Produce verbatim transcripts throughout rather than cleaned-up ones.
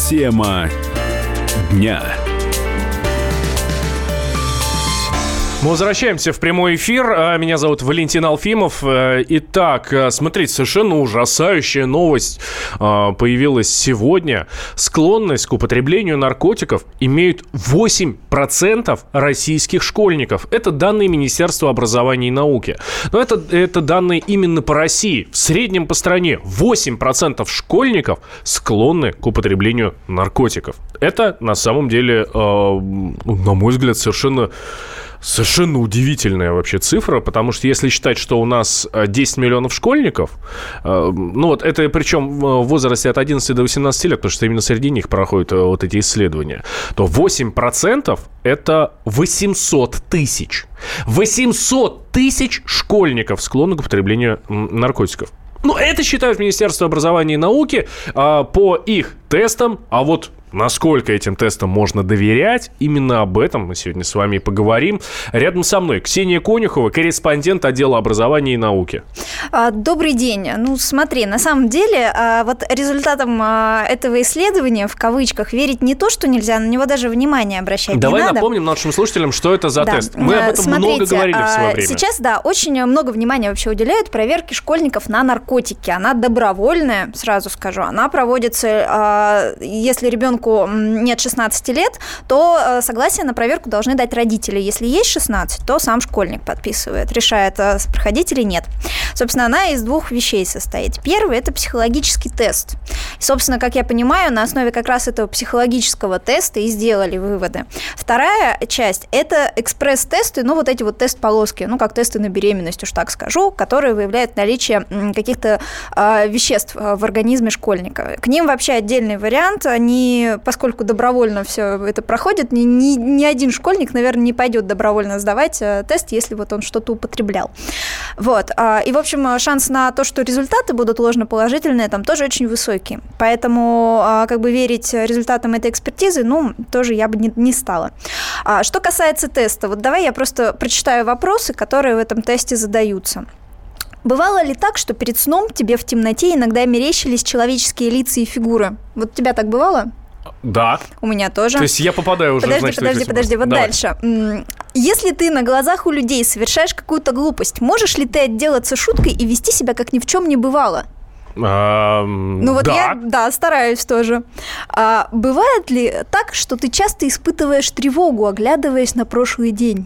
Тема дня. Мы возвращаемся в прямой эфир. Меня зовут Валентин Алфимов. Итак, смотрите, совершенно ужасающая новость появилась сегодня. Склонность к употреблению наркотиков имеют восемь процентов российских школьников. Это данные Министерства образования и науки. Но это, это данные именно по России. В среднем по стране восемь процентов школьников склонны к употреблению наркотиков. Это на самом деле, на мой взгляд, совершенно... Совершенно удивительная вообще цифра, потому что если считать, что у нас десять миллионов школьников, ну вот это причем в возрасте от одиннадцати до восемнадцати лет, потому что именно среди них проходят вот эти исследования, то восемь процентов это восемьсот тысяч. восемьсот тысяч школьников склонны к употреблению наркотиков. Ну, это считают Министерство образования и науки а, по их тестам, а вот насколько этим тестам можно доверять, именно об этом мы сегодня с вами поговорим. Рядом со мной Ксения Конюхова, корреспондент отдела образования и науки. Добрый день. Ну, смотри, на самом деле, вот результатам этого исследования, в кавычках, верить не то, что нельзя, на него даже внимание обращать Давай не надо. Давай напомним нашим слушателям, что это за да. тест. Мы об этом Смотрите, много говорили в свое время. Сейчас, да, очень много внимания вообще уделяют проверке школьников на наркотики. Она добровольная, сразу скажу. Она проводится, если ребенку нет шестнадцати лет, то согласие на проверку должны дать родители. Если есть шестнадцать, то сам школьник подписывает, решает, проходить или нет. Собственно, она из двух вещей состоит. Первый – это психологический тест. И, собственно, как я понимаю, на основе как раз этого психологического теста и сделали выводы. Вторая часть – это экспресс-тесты, ну, вот эти вот тест-полоски, ну, как тесты на беременность, уж так скажу, которые выявляют наличие каких-то э, веществ в организме школьника. К ним вообще отдельный вариант. Они, поскольку добровольно все это проходит, ни, ни, ни один школьник, наверное, не пойдет добровольно сдавать тест, если вот он что-то употреблял. Вот. И, в общем, шанс на то, что результаты будут ложноположительные, там тоже очень высокий. Поэтому как бы верить результатам этой экспертизы, ну, тоже я бы не, не стала. Что касается теста, вот давай я просто прочитаю вопросы, которые в этом тесте задаются. Бывало ли так, что перед сном тебе в темноте иногда мерещились человеческие лица и фигуры? Вот у тебя так бывало? Да. У меня тоже. То есть я попадаю уже, подожди, значит, подожди, подожди, вот Давай. Дальше. Если ты на глазах у людей совершаешь какую-то глупость, можешь ли ты отделаться шуткой и вести себя, как ни в чем не бывало? А, ну вот да. я, да, стараюсь тоже. А, бывает ли так, что ты часто испытываешь тревогу, оглядываясь на прошлый день?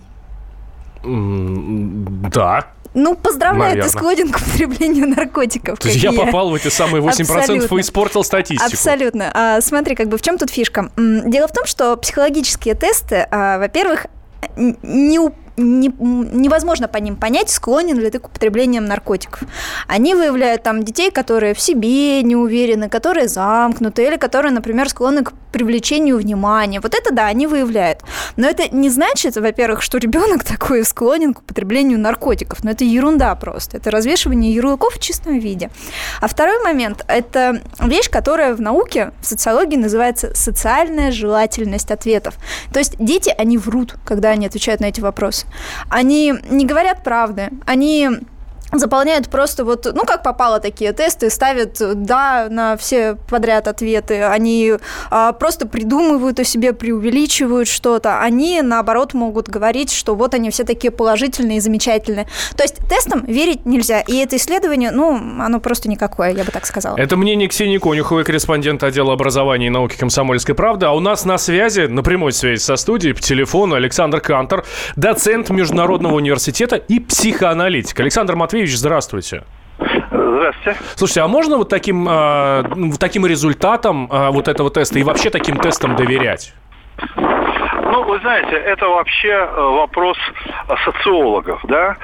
Да. Ну, поздравляю, Наверное. Ты склонен к употреблению наркотиков. То есть я попал в эти самые восемь процентов и испортил статистику. Абсолютно. А, смотри, как бы в чем тут фишка? Дело в том, что психологические тесты, а, во-первых, не Не, невозможно по ним понять, склонен ли ты к употреблению наркотиков. Они выявляют там детей, которые в себе не уверены, которые замкнуты, или которые, например, склонны к привлечению внимания. Вот это, да, они выявляют. Но это не значит, во-первых, что ребенок такой склонен к употреблению наркотиков. Но это ерунда просто. Это развешивание ярлыков в чистом виде. А второй момент – это вещь, которая в науке, в социологии называется социальная желательность ответов. То есть дети, они врут, когда они отвечают на эти вопросы. Они не говорят правды, они заполняют просто вот, ну, как попало такие тесты, ставят «да» на все подряд ответы, они а, просто придумывают о себе, преувеличивают что-то, они, наоборот, могут говорить, что вот они все такие положительные и замечательные. То есть тестам верить нельзя, и это исследование, ну, оно просто никакое, я бы так сказала. Это мнение Ксении Конюховой, корреспондент отдела образования и науки «Комсомольской правды», а у нас на связи, на прямой связи со студией, по телефону Александр Кантор, доцент Международного университета и психоаналитик. Александр Матвеевич, здравствуйте. Здравствуйте. Слушайте, а можно вот таким, э, таким результатам э, вот этого теста и вообще таким тестам доверять? Ну, вы знаете, это вообще вопрос социологов, да.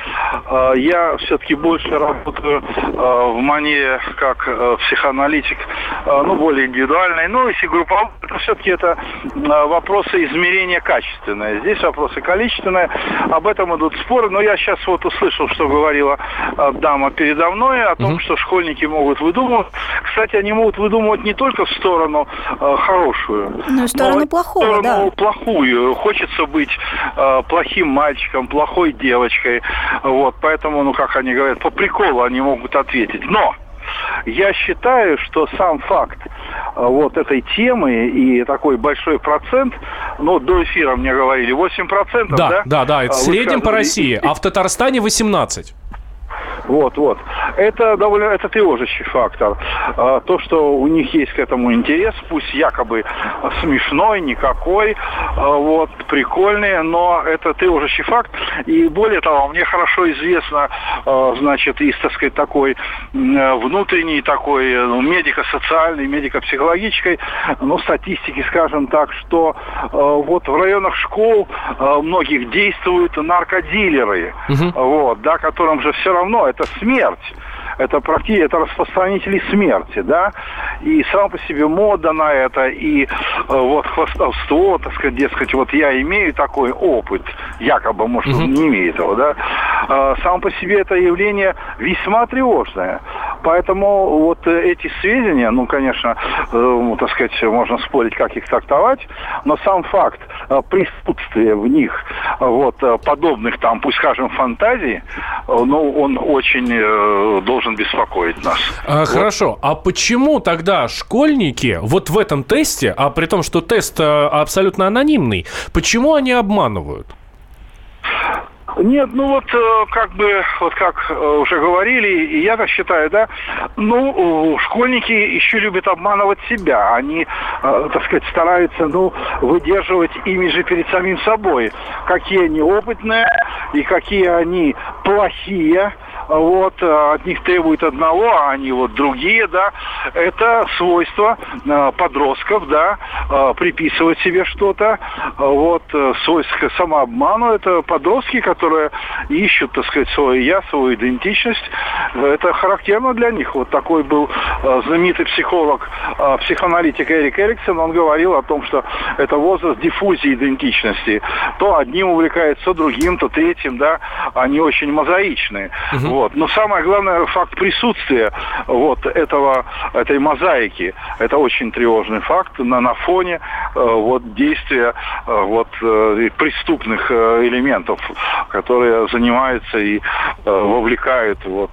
Я все-таки больше работаю в манере как психоаналитик, ну, более индивидуальный. Ну, если групповой, то все-таки это вопросы измерения качественные. Здесь вопросы количественные. Об этом идут споры. Но я сейчас вот услышал, что говорила дама передо мной, о том, угу. что школьники могут выдумывать. Кстати, они могут выдумывать не только в сторону хорошую, но и в сторону плохого, в сторону да. плохую. Хочется быть э, плохим мальчиком, плохой девочкой. Вот, поэтому, ну, как они говорят, по приколу они могут ответить. Но я считаю, что сам факт вот этой темы и такой большой процент, ну, до эфира мне говорили, восемь процентов, да? Да, да, да, это в среднем по России, а в Татарстане восемнадцать. Вот, вот. Это довольно, это тревожащий фактор. А, то, что у них есть к этому интерес, пусть якобы смешной, никакой, а, вот, прикольный, но это тревожащий факт. И более того, мне хорошо известно, а, значит, из, так сказать, такой внутренней, такой, ну, медико-социальной, медико-психологической, ну, статистики, скажем так, что а, вот в районах школ а, многих действуют наркодилеры, угу. вот, да, которым же все равно это смерть. Это практически, это распространители смерти, да, и сама по себе мода на это, и э, вот хвастовство, так сказать, дескать, вот я имею такой опыт, якобы, может, он не имеет его, да, э, само по себе это явление весьма тревожное. Поэтому вот эти сведения, ну, конечно, э, так сказать, можно спорить, как их трактовать, но сам факт э, присутствия в них э, вот подобных там, пусть скажем, фантазий, э, ну, он очень э, должен беспокоить нас. А, вот. Хорошо. А почему тогда школьники вот в этом тесте, а при том, что тест абсолютно анонимный, почему они обманывают? Нет, ну вот как бы, вот как уже говорили, и я так считаю, да, ну, школьники еще любят обманывать себя. Они, так сказать, стараются, ну, выдерживать имиджи перед самим собой. Какие они опытные и какие они плохие. Вот, от них требуют одного, а они вот другие, да. Это свойство подростков, да, приписывать себе что-то. Вот, свойство к самообману. Это подростки, которые ищут, так сказать, свое я, свою идентичность. Это характерно для них. Вот такой был знаменитый психолог, психоаналитик Эрик Эриксон. Он говорил о том, что это возраст диффузии идентичности. То одним увлекается, то другим, то третьим, да. Они очень мозаичные. Угу. Вот. Но самое главное, факт присутствия вот этого, этой мозаики. Это очень тревожный факт на, на фоне вот, действия вот, преступных элементов, которые занимаются и вовлекают вот,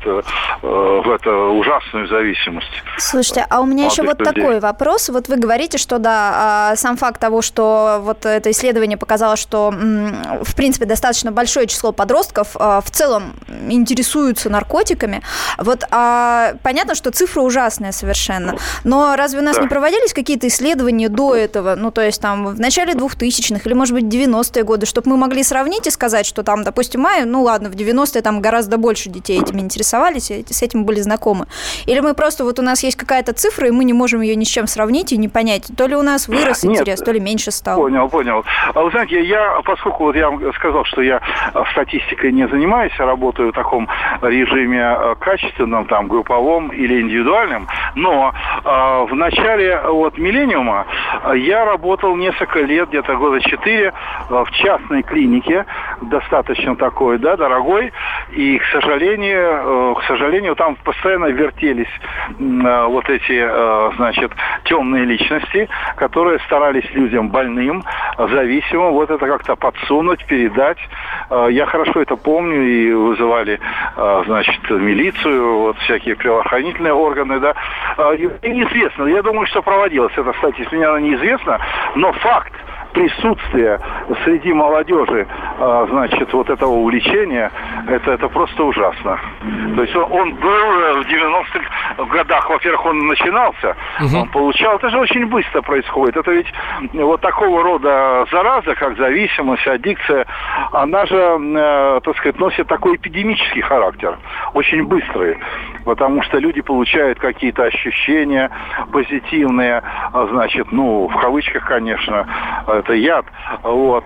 в эту ужасную зависимость. Слушайте, а у меня еще вот людей. Такой вопрос. Вот вы говорите, что да, сам факт того, что вот это исследование показало, что в принципе достаточно большое число подростков в целом интересуются наркотиками. Вот а, понятно, что цифра ужасная совершенно. Но разве у нас да. не проводились какие-то исследования до этого? Ну, то есть там в начале двухтысячных или, может быть, девяностые годы, чтобы мы могли сравнить и сказать, что там, допустим, май, ну ладно, в девяностые там гораздо больше детей этим интересовались, и с этим были знакомы. Или мы просто, вот у нас есть какая-то цифра, и мы не можем ее ни с чем сравнить и не понять, то ли у нас вырос Нет, интерес, то ли меньше стал. Понял, понял. А вы знаете, я, поскольку вот я вам сказал, что я статистикой не занимаюсь, я работаю в таком режиме качественном, там, групповом или индивидуальном, но э, в начале вот миллениума я работал несколько лет, где-то года четыре, в частной клинике, достаточно такой, да, дорогой, и, к сожалению, э, к сожалению, там постоянно вертелись э, вот эти, э, значит, темные личности, которые старались людям больным, зависимым, вот это как-то подсунуть, передать. Э, я хорошо это помню, и вызывали, э, значит, милицию, вот всякие правоохранительные органы, да. И неизвестно, я думаю, что проводилась эта статистика, мне она неизвестна, но факт присутствия среди молодежи, значит, вот этого увлечения, это, это просто ужасно. То есть он, он был в девяностых годах, во-первых, он начинался, угу. он получал, это же очень быстро происходит. Это ведь вот такого рода зараза, как зависимость, аддикция, она же, э, так сказать, носит такой эпидемический характер, очень быстрый, потому что люди получают какие-то ощущения позитивные, значит, ну, в кавычках, конечно, это яд, вот,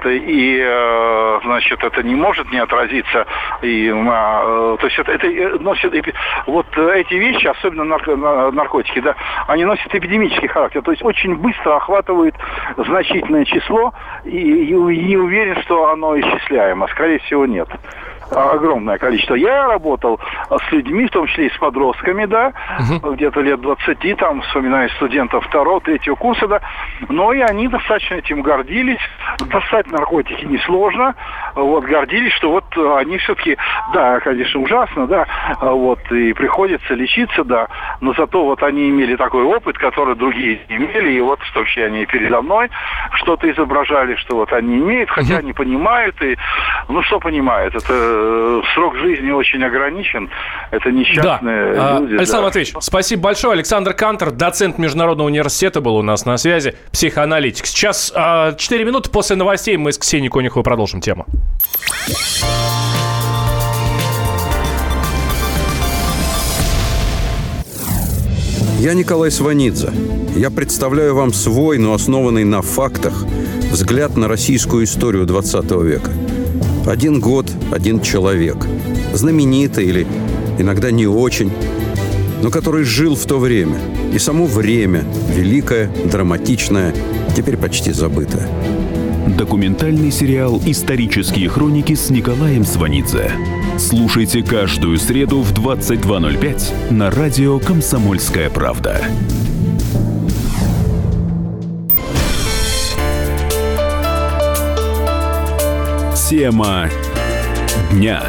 и, значит, это не может не отразиться, и на, то есть это, это носит, вот эти вещи, особенно нарко, наркотики, да, они носят эпидемический характер, то есть очень быстро охватывают значительное число, и, и не уверен, что оно исчисляемо, скорее всего, нет. огромное количество. Я работал с людьми, в том числе и с подростками, да, угу. где-то лет двадцати, там, вспоминаю студентов второго, третьего курса, да, но и они достаточно этим гордились. Достать наркотики несложно, вот, гордились, что вот они все-таки, да, конечно, ужасно, да, вот, и приходится лечиться, да, но зато вот они имели такой опыт, который другие не имели, и вот, в том числе они передо мной что-то изображали, что вот они имеют, хотя они понимают, и, ну, что понимают, это срок жизни очень ограничен, это несчастные да. люди. Александр да. Матвеевич, спасибо большое. Александр Кантор, доцент Международного университета, был у нас на связи, психоаналитик. Сейчас четыре минуты после новостей мы с Ксенией Конюховой продолжим тему. Я Николай Сванидзе. Я представляю вам свой, но основанный на фактах, взгляд на российскую историю двадцатого века. Один год, один человек. Знаменитый или иногда не очень, но который жил в то время. И само время, великое, драматичное, теперь почти забытое. Документальный сериал «Исторические хроники» с Николаем Сванидзе. Слушайте каждую среду в двадцать два ноль пять на радио «Комсомольская правда». Тема дня.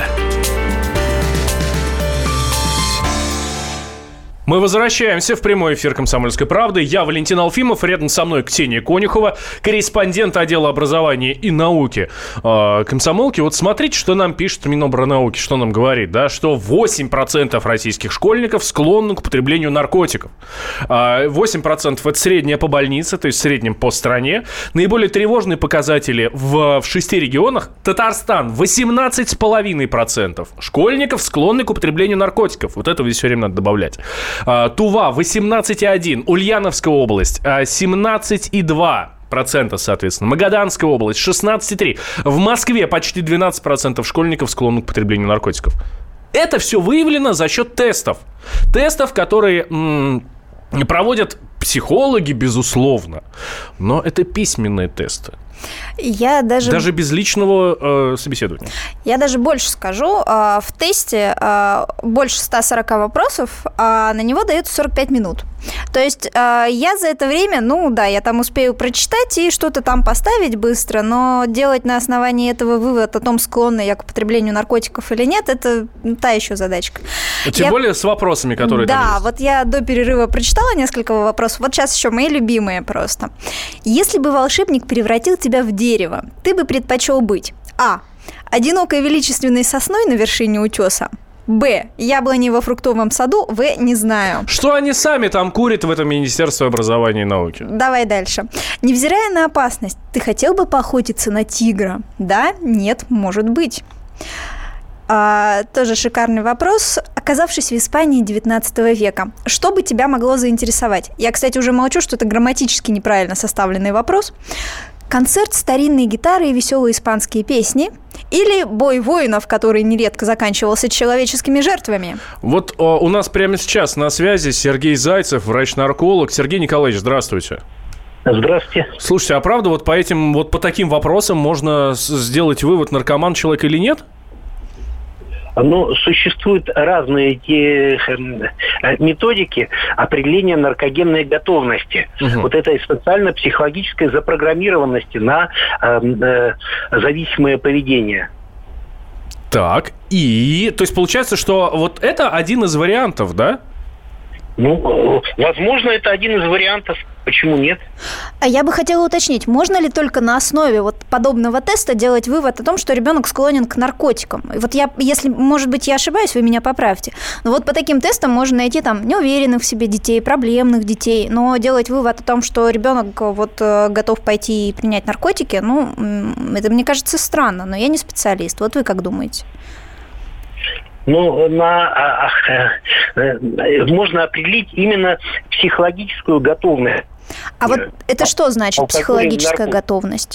Мы возвращаемся в прямой эфир «Комсомольской правды». Я Валентин Алфимов, рядом со мной Ксения Конюхова, корреспондент отдела образования и науки э, комсомолки. Вот смотрите, что нам пишет Минобрнауки, что нам говорит, да, что восемь процентов российских школьников склонны к употреблению наркотиков. восемь процентов это средняя по больнице, то есть в среднем по стране. Наиболее тревожные показатели в, в шести регионах. Татарстан восемнадцать целых пять десятых процента школьников склонны к употреблению наркотиков. Вот это все время надо добавлять. Тува восемнадцать целых одна десятая, Ульяновская область семнадцать целых два десятых процента, соответственно. Магаданская область шестнадцать целых три десятых. В Москве почти двенадцать процентов школьников склонны к употреблению наркотиков. Это все выявлено за счет тестов. Тестов, которые м- проводят психологи, безусловно. Но это письменные тесты. Я даже... Даже без личного э, собеседования. Я даже больше скажу. Э, в тесте э, больше ста сорока вопросов, а на него дается сорок пять минут. То есть э, я за это время, ну да, я там успею прочитать и что-то там поставить быстро, но делать на основании этого вывод о том, склонна я к употреблению наркотиков или нет, это та еще задачка. Тем я... более с вопросами, которые да, там есть. Да, вот я до перерыва прочитала несколько вопросов. Вот сейчас еще мои любимые просто. Если бы волшебник превратил тебя в дерево, ты бы предпочел быть: А. Одинокой величественной сосной на вершине утеса. Б. Яблони во фруктовом саду. В. Не знаю. Что они сами там курят в этом Министерстве образования и науки? Давай дальше. Невзирая на опасность, ты хотел бы поохотиться на тигра? Да? Нет? Может быть. А, тоже шикарный вопрос. Оказавшись в Испании девятнадцатого века, что бы тебя могло заинтересовать? Я, кстати, уже молчу, что это грамматически неправильно составленный вопрос. Концерт, старинные гитары и веселые испанские песни, или бой воинов, который нередко заканчивался человеческими жертвами? Вот о, у нас прямо сейчас на связи Сергей Зайцев, врач-нарколог. Сергей Николаевич, здравствуйте. Здравствуйте. Слушайте, а правда вот по этим, вот по таким вопросам можно сделать вывод, наркоман человек или нет? Ну, существуют разные те, э, методики определения наркогенной готовности. Угу. Вот этой социально-психологической запрограммированности на э, э, зависимое поведение. Так, и... То есть получается, что вот это один из вариантов, да? Ну, возможно, это один из вариантов. Почему нет? А я бы хотела уточнить, можно ли только на основе вот подобного теста делать вывод о том, что ребенок склонен к наркотикам? И вот я, если, может быть, я ошибаюсь, вы меня поправьте. Но вот по таким тестам можно найти там неуверенных в себе детей, проблемных детей, но делать вывод о том, что ребенок вот готов пойти и принять наркотики, ну, это, мне кажется, странно, но я не специалист. Вот вы как думаете? Ну, на, а, а, можно определить именно психологическую готовность. А вот это что значит психологическая готовность?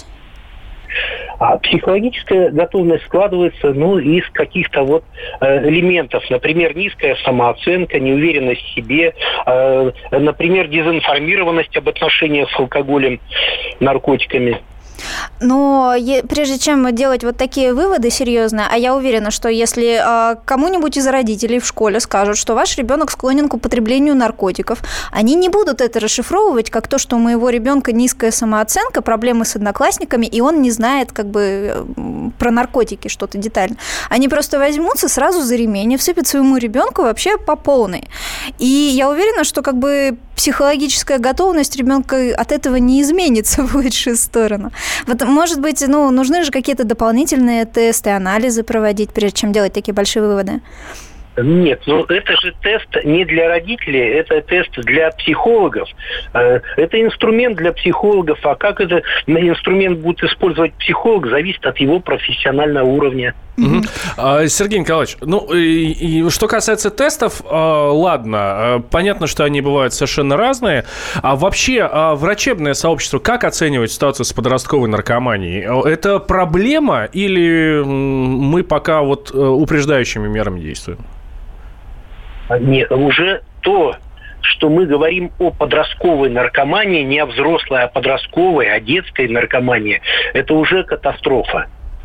А психологическая готовность складывается, ну, из каких-то вот э, элементов. Например, низкая самооценка, неуверенность в себе, э, например, дезинформированность об отношениях с алкоголем, наркотиками. Но е- прежде чем делать вот такие выводы серьезные, а я уверена, что если э, кому-нибудь из родителей в школе скажут, что ваш ребенок склонен к употреблению наркотиков, они не будут это расшифровывать как то, что у моего ребенка низкая самооценка, проблемы с одноклассниками, и он не знает как бы про наркотики что-то детально. Они просто возьмутся сразу за ремень и всыпят своему ребенку вообще по полной. И я уверена, что как бы психологическая готовность ребенка от этого не изменится в лучшую сторону. Вот, может быть, ну, нужны же какие-то дополнительные тесты, анализы проводить, прежде чем делать такие большие выводы? Нет, ну это же тест не для родителей, это тест для психологов. Это инструмент для психологов, а как этот инструмент будет использовать психолог, зависит от его профессионального уровня. Угу. А, Сергей Николаевич, ну, и, и что касается тестов, э, ладно, э, понятно, что они бывают совершенно разные, а вообще э, врачебное сообщество как оценивает ситуацию с подростковой наркоманией? Это проблема или мы пока вот э, упреждающими мерами действуем? Нет, уже то, что мы говорим о подростковой наркомании, не о взрослой, а подростковой, о детской наркомании, это уже катастрофа.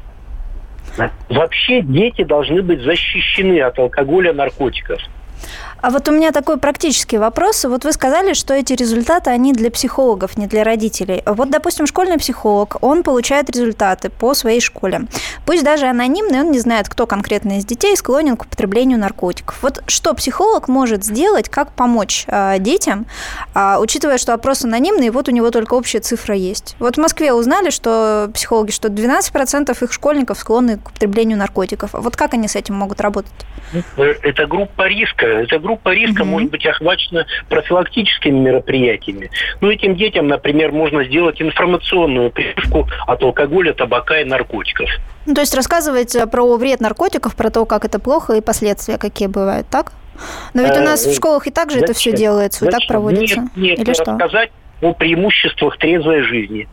Вообще дети должны быть защищены от алкоголя, наркотиков. А вот у меня такой практический вопрос. Вот вы сказали, что эти результаты, они для психологов, не для родителей. Вот, допустим, школьный психолог, он получает результаты по своей школе. Пусть даже анонимный, он не знает, кто конкретно из детей склонен к употреблению наркотиков. Вот что психолог может сделать, как помочь э, детям, э, учитывая, что опрос анонимный, и вот у него только общая цифра есть. Вот в Москве узнали, что психологи, что двенадцать процентов их школьников склонны к употреблению наркотиков. Вот как они с этим могут работать? Это группа риска. Это группа риска mm-hmm. может быть охвачена профилактическими мероприятиями. Ну, этим детям, например, можно сделать информационную прививку от алкоголя, табака и наркотиков. Ну, то есть рассказывать про вред наркотиков, про то, как это плохо и последствия какие бывают, так? Но ведь у нас в школах и так же это все делается, и так проводится. Нет, нет, или что? Рассказать о преимуществах трезвой жизни.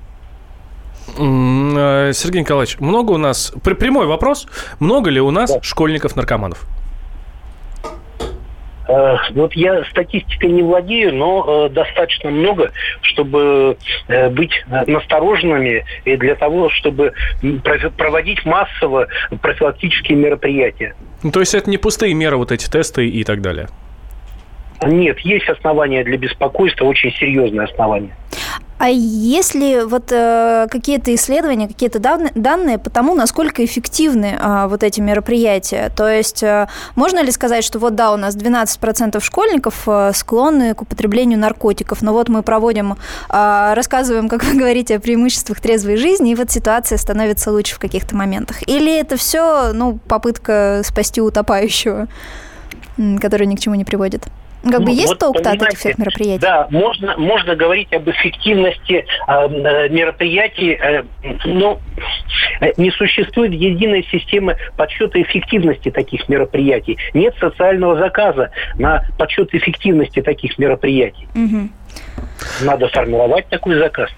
Сергей Николаевич, много у нас... Прямой вопрос. Много ли у нас да. школьников-наркоманов? Вот я статистикой не владею, но э, достаточно много, чтобы э, быть настороженными и для того, чтобы проводить массово профилактические мероприятия. Ну, то есть это не пустые меры, вот эти тесты и так далее? Нет, есть основания для беспокойства, очень серьезные основания. А есть ли вот э, какие-то исследования, какие-то данные, данные по тому, насколько эффективны э, вот эти мероприятия? То есть э, можно ли сказать, что вот да, у нас двенадцать процентов школьников э, склонны к употреблению наркотиков, но вот мы проводим, э, рассказываем, как вы говорите, о преимуществах трезвой жизни, и вот ситуация становится лучше в каких-то моментах? Или это все, ну, попытка спасти утопающего, который ни к чему не приводит? Как бы ну, есть вот, толк-то от этих всех мероприятий? Да, можно, можно говорить об эффективности э, мероприятий, э, но не существует единой системы подсчета эффективности таких мероприятий. Нет социального заказа на подсчет эффективности таких мероприятий. Угу. Надо формировать такой заказ.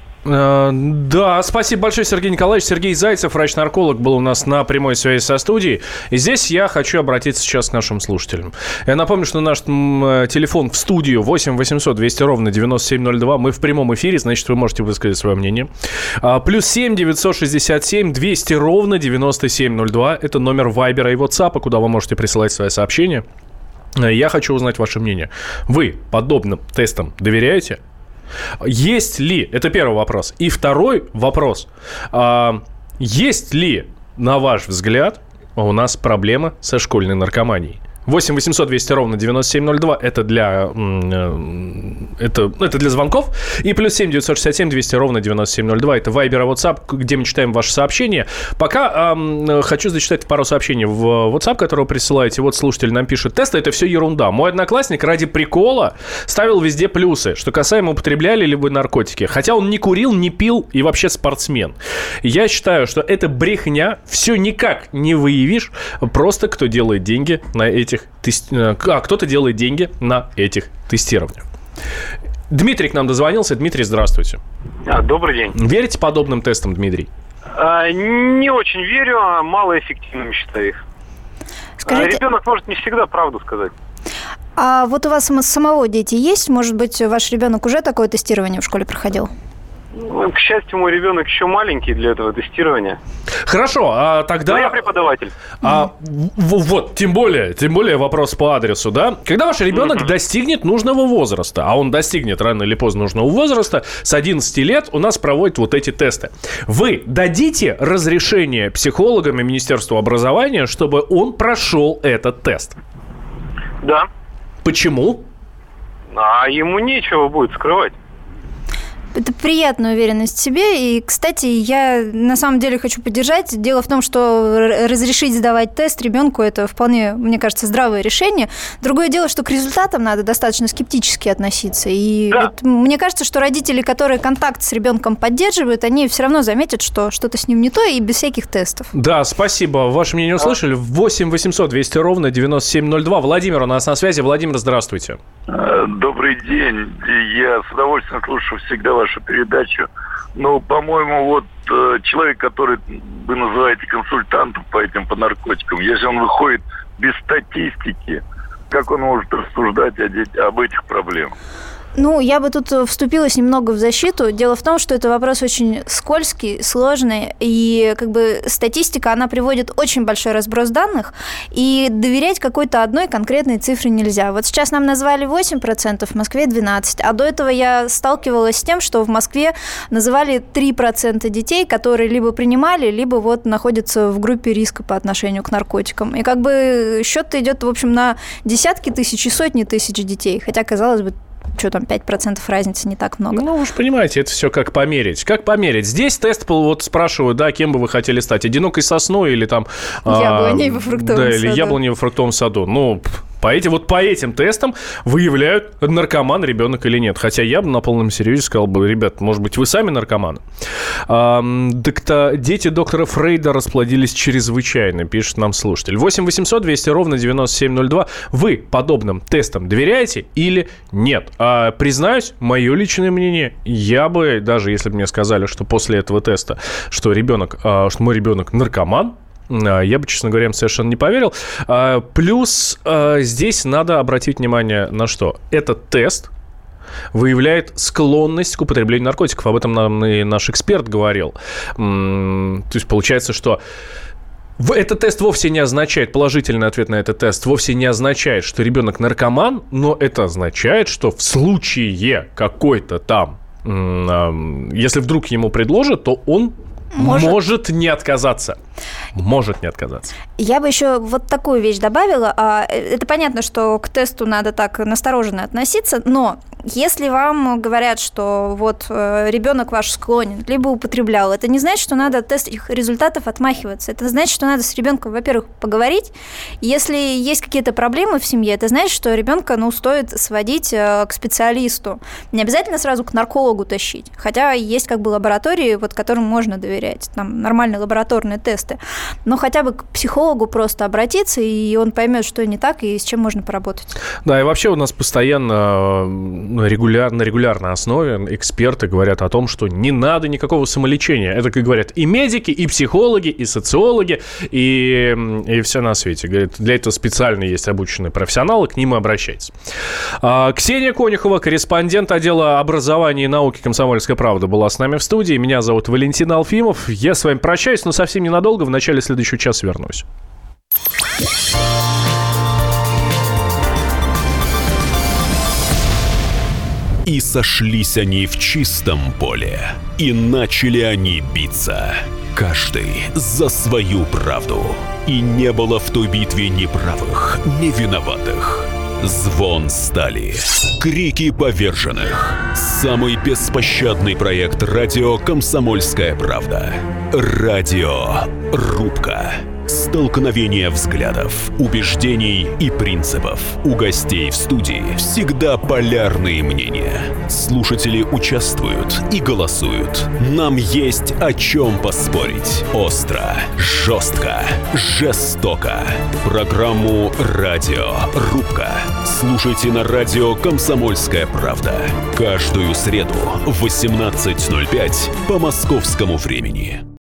Да, спасибо большое, Сергей Николаевич. Сергей Зайцев, врач-нарколог, был у нас на прямой связи со студией. И здесь я хочу обратиться сейчас к нашим слушателям. Я напомню, что наш телефон в студию восемь восемьсот двести ровно девяносто семь ноль два. Мы в прямом эфире, значит, вы можете высказать свое мнение. Плюс семь девятьсот шестьдесят семь двести ровно девяносто семь ноль два. Это номер Вайбера и WhatsApp, куда вы можете присылать свои сообщения. Я хочу узнать ваше мнение. Вы подобным тестам доверяете? Есть ли, это первый вопрос. И второй вопрос. А, есть ли, на ваш взгляд, у нас проблема со школьной наркоманией? восемь восемьсот двести ровно девяносто семь ноль два. Это для, это, это для звонков. И плюс семь девятьсот шестьдесят семь двести ровно девяносто семь ноль два. Это Viber и WhatsApp, где мы читаем ваши сообщения. Пока эм, хочу зачитать пару сообщений в WhatsApp, которые вы присылаете. Вот слушатель нам пишет: тесты — это все ерунда. Мой одноклассник ради прикола ставил везде плюсы, что касаемо употребляли ли вы наркотики. Хотя он не курил, не пил и вообще спортсмен. Я считаю, что это брехня. Все никак не выявишь. Просто кто делает деньги на этих тестированиях. А кто-то делает деньги на этих тестированиях. Дмитрий к нам дозвонился. Дмитрий, здравствуйте. А, добрый день. Верите подобным тестам, Дмитрий? А, не очень верю, а малоэффективным считаю их. Скажите... а, ребенок может не всегда правду сказать. А вот у вас самого дети есть? Может быть, ваш ребенок уже такое тестирование в школе проходил? Ну, к счастью, мой ребенок еще маленький для этого тестирования. Хорошо, а тогда... Но я преподаватель. А, в, вот, тем более, тем более вопрос по адресу, да? Когда ваш ребенок mm-hmm. достигнет нужного возраста, а он достигнет рано или поздно нужного возраста, с одиннадцати лет у нас проводят вот эти тесты. Вы дадите разрешение психологам и Министерству образования, чтобы он прошел этот тест? Да. Почему? А ему нечего будет скрывать. Это приятная уверенность в себе. И, кстати, я на самом деле хочу поддержать. Дело в том, что разрешить сдавать тест ребенку – это вполне, мне кажется, здравое решение. Другое дело, что к результатам надо достаточно скептически относиться. И да. вот, мне кажется, что родители, которые контакт с ребенком поддерживают, они все равно заметят, что что-то с ним не то, и без всяких тестов. Да, спасибо. Ваше мнение услышали. восемь восемьсот двести ровно девяносто семь ноль два. Владимир у нас на связи. Владимир, здравствуйте. Добрый день. Я с удовольствием слушаю всегда вашу передачу. Но, по-моему, вот э, человек, который вы называете консультантом по этим, по наркотикам, если он выходит без статистики, как он может рассуждать о деть, об этих проблемах? Ну, я бы тут вступилась немного в защиту. Дело в том, что это вопрос очень скользкий, сложный, и как бы статистика, она приводит очень большой разброс данных, и доверять какой-то одной конкретной цифре нельзя. Вот сейчас нам назвали восемь процентов, в Москве двенадцать процентов, а до этого я сталкивалась с тем, что в Москве называли три процента детей, которые либо принимали, либо вот находятся в группе риска по отношению к наркотикам. И как бы счет идет, в общем, на десятки тысяч и сотни тысяч детей, хотя, казалось бы, что там, пять процентов разницы не так много. Ну, вы же понимаете, это все как померить. Как померить? Здесь тест, вот спрашивают, да, кем бы вы хотели стать, одинокой сосной или там... Яблоней во фруктовом да, саду. или яблоней во фруктовом саду. Ну... По этим, вот по этим тестам выявляют, наркоман ребенок или нет. Хотя я бы на полном серьезе сказал бы, ребят, может быть, вы сами наркоманы? А, так-то дети доктора Фрейда расплодились чрезвычайно, пишет нам слушатель. восемь восемьсот двести ровно девяносто семь ноль два. Вы подобным тестам доверяете или нет? А, признаюсь, мое личное мнение, я бы, даже если бы мне сказали, что после этого теста, что ребенок, что мой ребенок наркоман, я бы, честно говоря, совершенно не поверил. Плюс здесь надо обратить внимание на что? Этот тест выявляет склонность к употреблению наркотиков. Об этом нам и наш эксперт говорил. То есть получается, что этот тест вовсе не означает, положительный ответ на этот тест вовсе не означает, что ребенок наркоман, но это означает, что в случае какой-то там, если вдруг ему предложат, то он Может. Может не отказаться. Может не отказаться. Я бы еще вот такую вещь добавила. Это понятно, что к тесту надо так настороженно относиться, но если вам говорят, что вот ребенок ваш склонен, либо употреблял, это не значит, что надо от этих результатов отмахиваться. Это значит, что надо с ребенком, во-первых, поговорить. Если есть какие-то проблемы в семье, это значит, что ребенка, ну, стоит сводить к специалисту. Не обязательно сразу к наркологу тащить. Хотя есть как бы лаборатории, вот, которым можно доверять. Там нормальные лабораторные тесты. Но хотя бы к психологу просто обратиться, и он поймет, что не так, и с чем можно поработать. Да, и вообще у нас постоянно регуляр, на регулярной основе эксперты говорят о том, что не надо никакого самолечения. Это, как говорят, и медики, и психологи, и социологи, и, и все на свете. Говорят, для этого специально есть обученные профессионалы, к ним и обращайтесь. А, Ксения Конюхова, корреспондент отдела образования и науки «Комсомольская правда», была с нами в студии. Меня зовут Валентин Алфимов. Я с вами прощаюсь, но совсем ненадолго. В начале следующего часа вернусь. И сошлись они в чистом поле, и начали они биться, каждый за свою правду. И не было в той битве ни правых, ни виноватых. Звон стали, крики поверженных. Самый беспощадный проект радио «Комсомольская правда». Радиорубка. Столкновение взглядов, убеждений и принципов. У гостей в студии всегда полярные мнения. Слушатели участвуют и голосуют. Нам есть о чем поспорить. Остро, жестко, жестоко. Программу «Радиорубка» слушайте на радио «Комсомольская правда». Каждую среду в восемнадцать ноль пять по московскому времени.